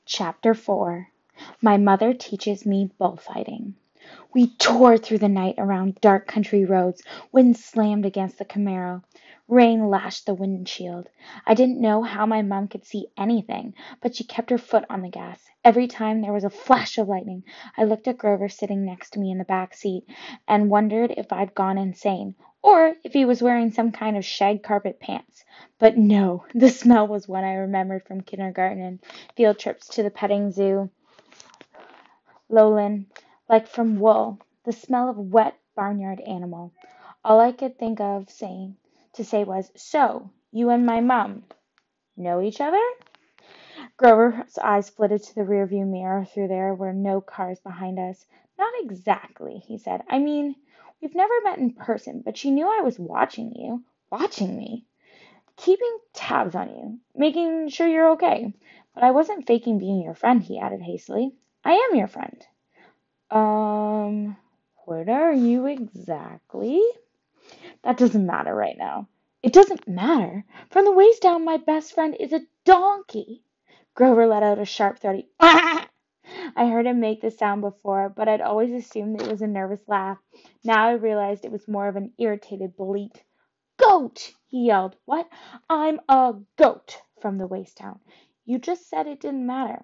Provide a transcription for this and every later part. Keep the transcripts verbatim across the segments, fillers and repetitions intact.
Chapter four. My Mother Teaches Me Bullfighting. We tore through the night around dark country roads. Wind slammed against the Camaro. Rain lashed the windshield. I didn't know how my mom could see anything, but she kept her foot on the gas. Every time there was a flash of lightning, I looked at Grover sitting next to me in the back seat and wondered if I'd gone insane, or if he was wearing some kind of shag carpet pants. But no, the smell was one I remembered from kindergarten and field trips to the petting zoo. Lowland, like from wool, the smell of a wet barnyard animal. All I could think of saying to say was, "So, you and my mum know each other?" Grover's eyes flitted to the rearview mirror through there were no cars behind us. "Not exactly," he said. "I mean, we've never met in person, but she knew I was watching you. Watching me? Keeping tabs on you. Making sure you're okay. But I wasn't faking being your friend," he added hastily. "I am your friend." Um, what are you exactly? That doesn't matter right now. It doesn't matter. From the waist down, my best friend is a donkey. Grover let out a sharp, throaty "Ah!" I heard him make this sound before, but I'd always assumed it was a nervous laugh. Now I realized it was more of an irritated bleat. "Goat!" he yelled. "What? I'm a goat from the waist down. You just said it didn't matter."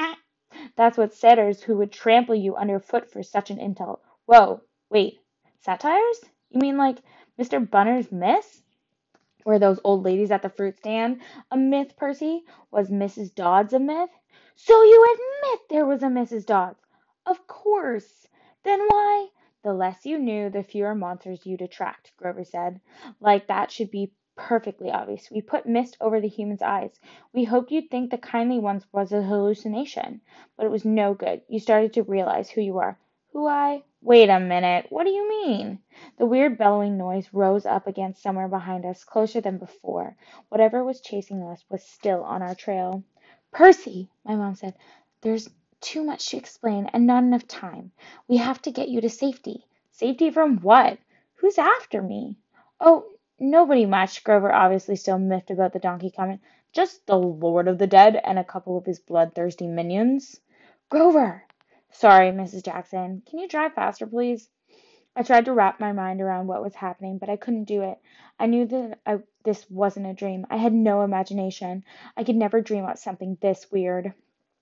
"That's what satyrs who would trample you underfoot for such an insult." Whoa, wait, satires? You mean like Mister Bunner's myths? Were those old ladies at the fruit stand a myth, Percy? Was Missus Dodds a myth? So you admit there was a Missus Dodds? Of course. Then why? The less you knew, the fewer monsters you'd attract, Grover said. Like that should be perfectly obvious. We put mist over the human's eyes. We hoped you'd think the kindly ones was a hallucination. But it was no good. You started to realize who you were. Who I? Wait a minute. What do you mean? The weird bellowing noise rose up against somewhere behind us, closer than before. Whatever was chasing us was still on our trail. "Percy," my mom said, "there's too much to explain and not enough time. We have to get you to safety." "Safety from what? Who's after me?" "Oh, nobody much." Grover, obviously still miffed about the donkey comment. "Just the Lord of the Dead and a couple of his bloodthirsty minions." "Grover!" "Sorry, Missus Jackson. Can you drive faster, please?" I tried to wrap my mind around what was happening, but I couldn't do it. I knew that I, this wasn't a dream. I had no imagination. I could never dream up something this weird.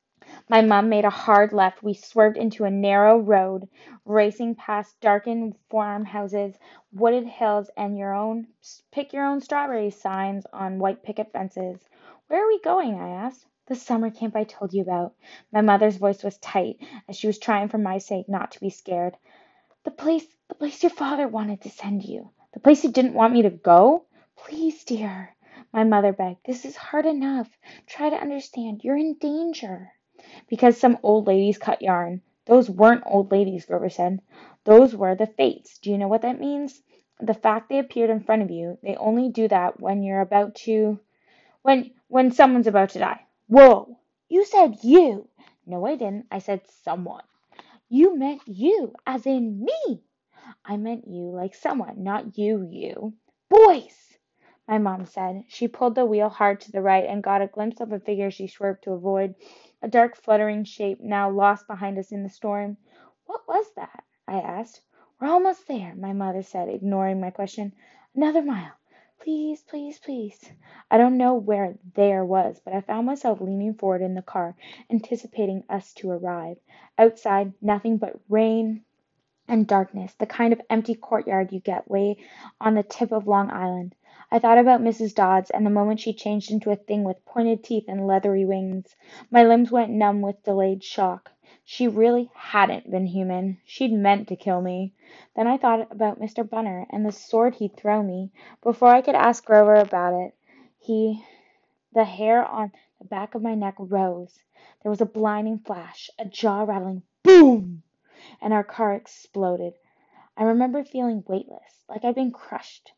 My mom made a hard left. We swerved into a narrow road, racing past darkened farmhouses, wooded hills, and your own pick your own strawberry signs on white picket fences. "Where are we going?" I asked. "The summer camp I told you about." My mother's voice was tight, as she was trying for my sake not to be scared. "The place, the place your father wanted to send you." "The place he didn't want me to go?" "Please, dear," my mother begged. "This is hard enough. Try to understand. You're in danger." "Because some old ladies cut yarn." "Those weren't old ladies," Grover said. "Those were the Fates. Do you know what that means? The fact they appeared in front of you. They only do that when you're about to, when, when someone's about to die." "Whoa! You said you." "No, I didn't. I said someone." "You meant you, as in me." "I meant you like someone, not you, you." "Boys!" my mom said. She pulled the wheel hard to the right and got a glimpse of a figure she swerved to avoid, a dark fluttering shape now lost behind us in the storm. "What was that?" I asked. "We're almost there," my mother said, ignoring my question. "Another mile. Please, please, please." I don't know where there was, but I found myself leaning forward in the car, anticipating us to arrive. Outside, nothing but rain and darkness, the kind of empty courtyard you get way on the tip of Long Island. I thought about Missus Dodds and the moment she changed into a thing with pointed teeth and leathery wings. My limbs went numb with delayed shock. She really hadn't been human. She'd meant to kill me. Then I thought about Mister Bunner and the sword he'd throw me. Before I could ask Grover about it, he, the hair on the back of my neck rose. There was a blinding flash, a jaw-rattling boom, and our car exploded. I remember feeling weightless, like I'd been crushed,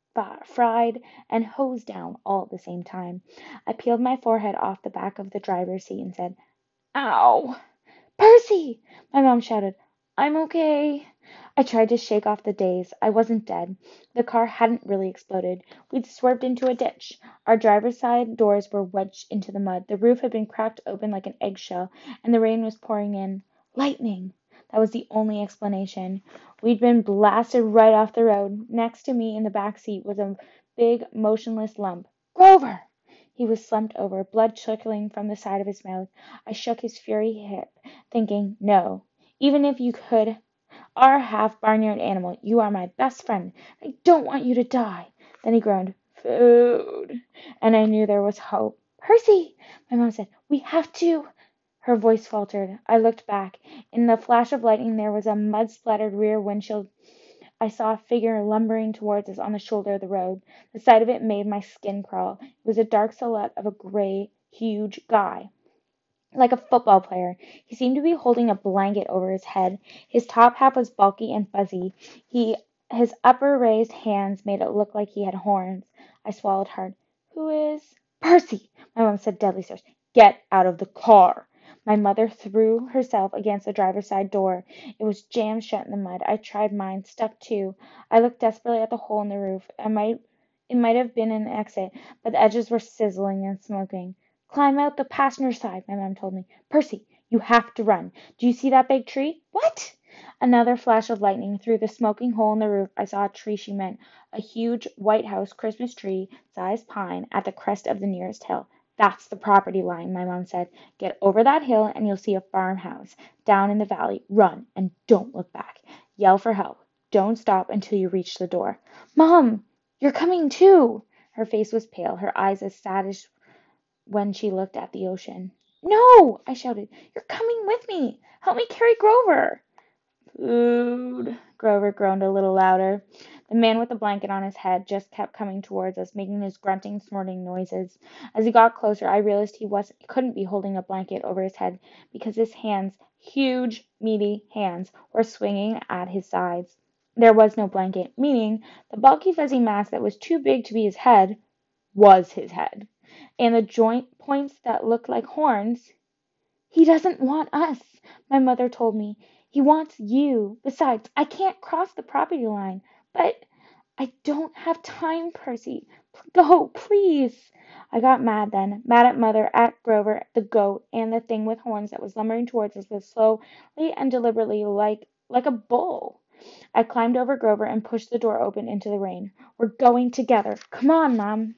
fried, and hosed down all at the same time. I peeled my forehead off the back of the driver's seat and said, "Ow!" "Percy!" my mom shouted. I'm okay. I tried to shake off the daze. I wasn't dead. The car hadn't really exploded. We'd swerved into a ditch. Our driver's side doors were wedged into the mud. The roof had been cracked open like an eggshell, and the rain was pouring in. Lightning! That was the only explanation. We'd been blasted right off the road. Next to me in the back seat was a big, motionless lump. Grover! He was slumped over, blood trickling from the side of his mouth. I shook his fury hip, thinking, no. Even if you could, our half barnyard animal, you are my best friend. I don't want you to die. Then he groaned, food. And I knew there was hope. Percy, my mom said, we have to. Her voice faltered. I looked back. In the flash of lightning, there was a mud-splattered rear windshield. I saw a figure lumbering towards us on the shoulder of the road. The sight of it made my skin crawl. It was a dark silhouette of a gray, huge guy, like a football player. He seemed to be holding a blanket over his head. His top hat was bulky and fuzzy. He, his upper raised hands made it look like he had horns. I swallowed hard. Who is? Percy, my mom said, deadly serious. Get out of the car. My mother threw herself against the driver's side door. It was jammed shut in the mud. I tried mine, stuck too. I looked desperately at the hole in the roof. I might, it might have been an exit, but the edges were sizzling and smoking. Climb out the passenger side, my mom told me. Percy, you have to run. Do you see that big tree? What? Another flash of lightning. Through the smoking hole in the roof, I saw a tree she meant. A huge White House Christmas tree sized pine at the crest of the nearest hill. That's the property line, my mom said. Get over that hill and you'll see a farmhouse down in the valley. Run and don't look back. Yell for help. Don't stop until you reach the door. Mom, you're coming too. Her face was pale, her eyes as sad as when she looked at the ocean. No, I shouted. You're coming with me. Help me carry Grover. Food. Grover groaned a little louder. The man with the blanket on his head just kept coming towards us, making his grunting, snorting noises. As he got closer, I realized he wasn't, couldn't be holding a blanket over his head because his hands, huge, meaty hands, were swinging at his sides. There was no blanket, meaning the bulky, fuzzy mass that was too big to be his head was his head. And the joint points that looked like horns. He doesn't want us, my mother told me. He wants you. Besides, I can't cross the property line. But I don't have time, Percy. Go, please. I got mad then, mad at Mother, at Grover, the goat, and the thing with horns that was lumbering towards us with slowly and deliberately like like a bull. I climbed over Grover and pushed the door open into the rain. We're going together. Come on, Mom.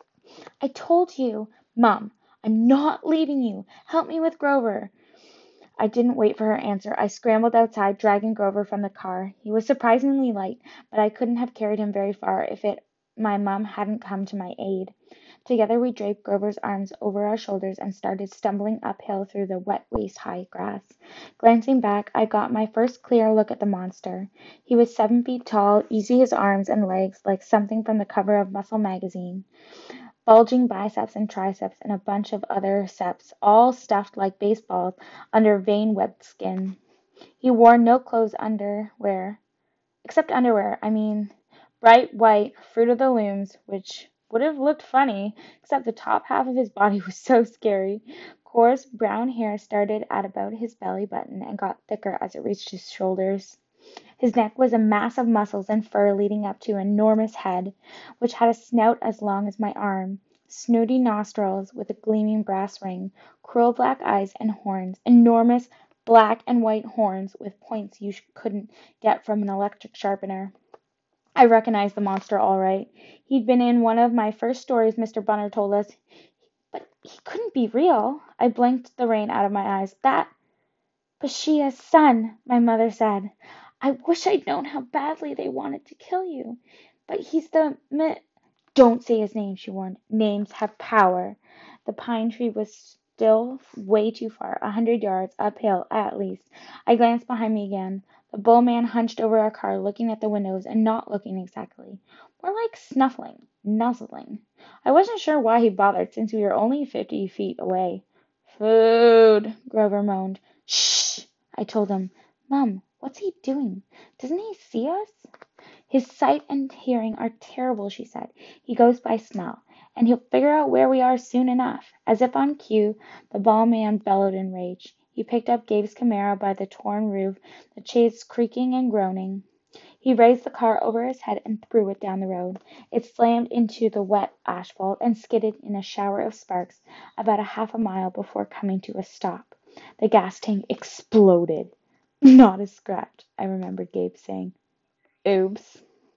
I told you. Mom, I'm not leaving you. Help me with Grover. I didn't wait for her answer. I scrambled outside, dragging Grover from the car. He was surprisingly light, but I couldn't have carried him very far if it my mom hadn't come to my aid. Together we draped Grover's arms over our shoulders and started stumbling uphill through the wet waist-high grass. Glancing back, I got my first clear look at the monster. He was seven feet tall, easy his arms and legs like something from the cover of Muscle magazine. Bulging biceps and triceps, and a bunch of other seps, all stuffed like baseballs under vein-webbed skin. He wore no clothes underwear, except underwear, I mean, bright white Fruit of the Looms, which would have looked funny, except the top half of his body was so scary. Coarse brown hair started at about his belly button and got thicker as it reached his shoulders. His neck was a mass of muscles and fur leading up to an enormous head, which had a snout as long as my arm, snooty nostrils with a gleaming brass ring, cruel black eyes and horns, enormous black and white horns with points you couldn't get from an electric sharpener. I recognized the monster all right. He'd been in one of my first stories, Mister Bunner told us. But he couldn't be real. I blinked the rain out of my eyes. That Bashia's son, my mother said. I wish I'd known how badly they wanted to kill you. But he's the mi- Don't say his name, she warned. Names have power. The pine tree was still way too far, a hundred yards uphill at least. I glanced behind me again. The bull man hunched over our car, looking at the windows and not looking exactly. More like snuffling, nuzzling. I wasn't sure why he bothered, since we were only fifty feet away. Food, Grover moaned. Shh, I told him. Mom, what's he doing? Doesn't he see us? His sight and hearing are terrible, she said. He goes by smell, and he'll figure out where we are soon enough. As if on cue, the ball man bellowed in rage. He picked up Gabe's Camaro by the torn roof, the chains creaking and groaning. He raised the car over his head and threw it down the road. It slammed into the wet asphalt and skidded in a shower of sparks about a half a mile before coming to a stop. The gas tank exploded. Not a scratch, I remembered Gabe saying. Oops.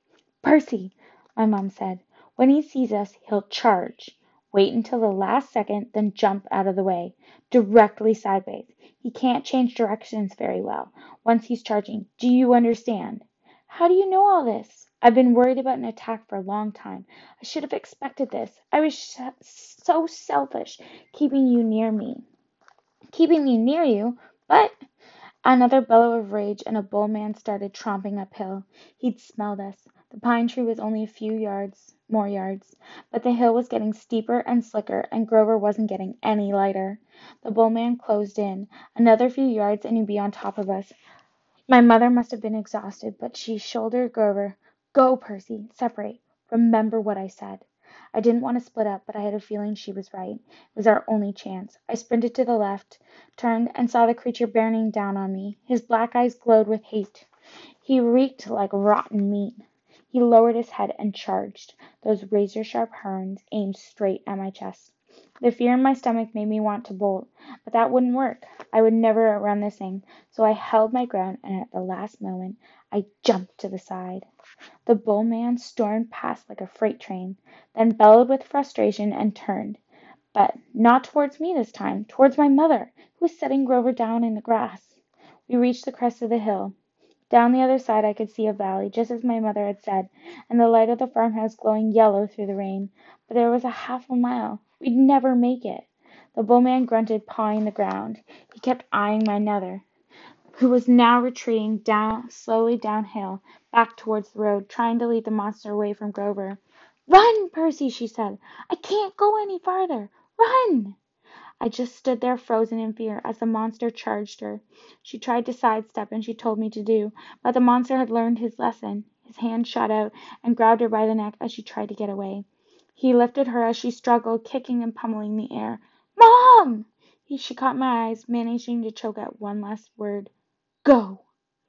Percy, my mom said. When he sees us, he'll charge. Wait until the last second, then jump out of the way, directly sideways. He can't change directions very well once he's charging. Do you understand? How do you know all this? I've been worried about an attack for a long time. I should have expected this. I was sh- so selfish, keeping you near me. Keeping me near you? But another bellow of rage, and a bull man started tromping uphill. He'd smelled us. The pine tree was only a few yards, more yards, but the hill was getting steeper and slicker, and Grover wasn't getting any lighter. The bull man closed in. Another few yards, and he'd be on top of us. My mother must have been exhausted, but she shouldered Grover. Go, Percy, separate. Remember what I said. I didn't want to split up, but I had a feeling she was right. It was our only chance. I sprinted to the left, turned, and saw the creature bearing down on me. His black eyes glowed with hate. He reeked like rotten meat. He lowered his head and charged, those razor-sharp horns aimed straight at my chest. The fear in my stomach made me want to bolt, but that wouldn't work. I would never outrun this thing, so I held my ground, and at the last moment, I jumped to the side. The bull man stormed past like a freight train, then bellowed with frustration and turned. But not towards me this time, towards my mother, who was setting Grover down in the grass. We reached the crest of the hill. Down the other side I could see a valley, just as my mother had said, and the light of the farmhouse glowing yellow through the rain. But there was a half a mile. We'd never make it. The bull man grunted, pawing the ground. He kept eyeing my mother, who was now retreating down slowly downhill, back towards the road, trying to lead the monster away from Grover. Run, Percy, she said. I can't go any farther. Run! I just stood there frozen in fear as the monster charged her. She tried to sidestep, and she told me to do, but the monster had learned his lesson. His hand shot out and grabbed her by the neck as she tried to get away. He lifted her as she struggled, kicking and pummeling the air. Mom! He, she caught my eyes, managing to choke out one last word. Go!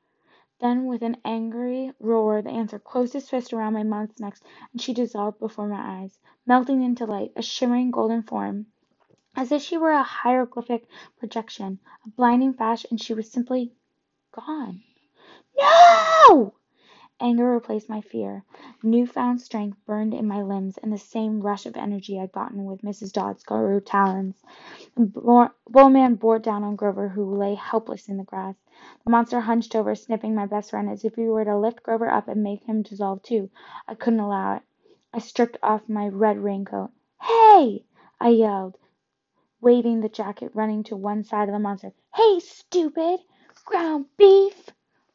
Then, with an angry roar, the answer closed his fist around my mom's neck, and she dissolved before my eyes, melting into light, a shimmering golden form, as if she were a hieroglyphic projection, a blinding flash, and she was simply gone. No! Anger replaced my fear. Newfound strength burned in my limbs, and the same rush of energy I'd gotten with Missus Dodd's Guru talons. The bullman bore down on Grover, who lay helpless in the grass. The monster hunched over, sniffing my best friend as if he were to lift Grover up and make him dissolve too. I couldn't allow it. I stripped off my red raincoat. Hey! I yelled, waving the jacket, running to one side of the monster. Hey, stupid! Ground beef!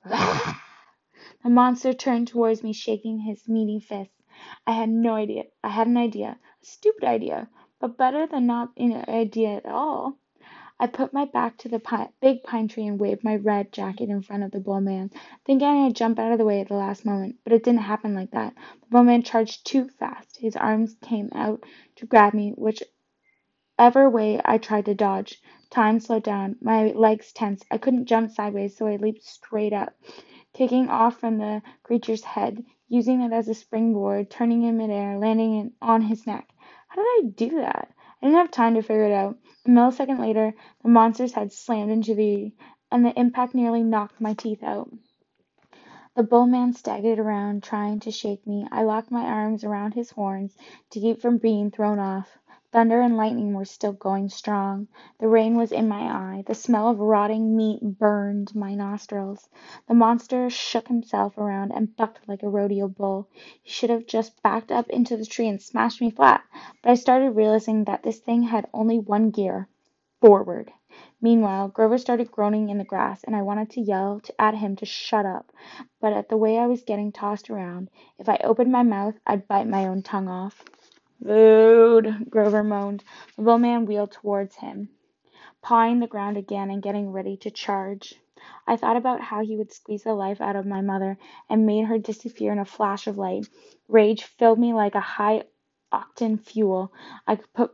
The monster turned towards me, shaking his meaty fists. I had no idea. I had an idea. A stupid idea, but better than not an idea at all. I put my back to the pine, big pine tree and waved my red jacket in front of the bull man, thinking I'd jump out of the way at the last moment. But it didn't happen like that. The bull man charged too fast. His arms came out to grab me, whichever way I tried to dodge. Time slowed down. My legs tensed. I couldn't jump sideways, so I leaped straight up, taking off from the creature's head, using it as a springboard, turning in midair, landing in, on his neck. How did I do that? I didn't have time to figure it out. A millisecond later, the monster's head slammed into the, and the impact nearly knocked my teeth out. The bull man staggered around, trying to shake me. I locked my arms around his horns to keep from being thrown off. Thunder and lightning were still going strong. The rain was in my eye. The smell of rotting meat burned my nostrils. The monster shook himself around and bucked like a rodeo bull. He should have just backed up into the tree and smashed me flat, but I started realizing that this thing had only one gear: forward. Meanwhile, Grover started groaning in the grass, and I wanted to yell to, at him to shut up, but at the way I was getting tossed around, if I opened my mouth, I'd bite my own tongue off. Rude, Grover moaned. The bull man wheeled towards him, pawing the ground again and getting ready to charge. I thought about how he would squeeze the life out of my mother and made her disappear in a flash of light. Rage filled me like a high-octane fuel. I could put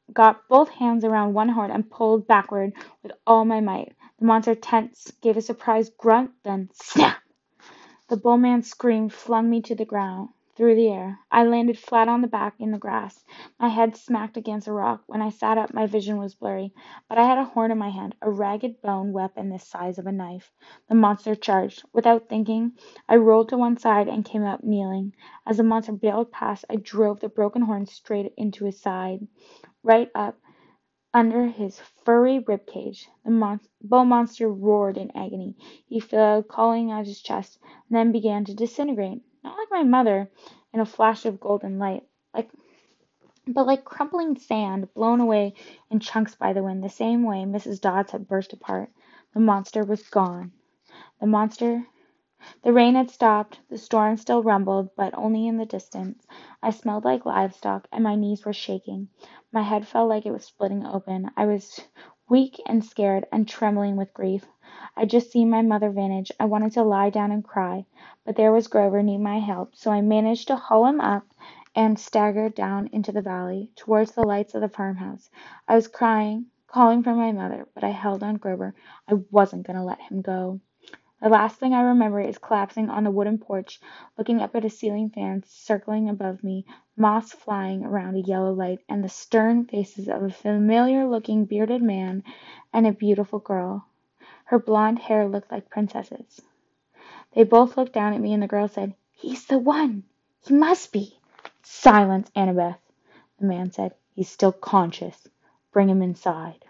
got both hands around one horn and pulled backward with all my might. The monster tensed, gave a surprised grunt, then snap! The bullman's scream flung me to the ground, through the air. I landed flat on the back in the grass. My head smacked against a rock. When I sat up, my vision was blurry, but I had a horn in my hand, a ragged bone weapon the size of a knife. The monster charged. Without thinking, I rolled to one side and came up kneeling. As the monster barreled past, I drove the broken horn straight into his side, right up under his furry ribcage. The mon- bull monster roared in agony. He fell, calling out his chest, and then began to disintegrate. Not like my mother, in a flash of golden light, like, but like crumpling sand blown away in chunks by the wind, the same way Missus Dodds had burst apart. The monster was gone. The monster the rain had stopped, the storm still rumbled, but only in the distance. I smelled like livestock, and my knees were shaking. My head felt like it was splitting open. I was weak and scared and trembling with grief. I'd just seen my mother vanish. I wanted to lie down and cry, but there was Grover needing my help, so I managed to haul him up and staggered down into the valley, towards the lights of the farmhouse. I was crying, calling for my mother, but I held on Grover. I wasn't going to let him go. The last thing I remember is collapsing on the wooden porch, looking up at a ceiling fan circling above me, moss flying around a yellow light, and the stern faces of a familiar-looking bearded man and a beautiful girl. Her blonde hair looked like princesses. They both looked down at me, and the girl said, "He's the one. He must be." "Silence, Annabeth," the man said. "He's still conscious. Bring him inside."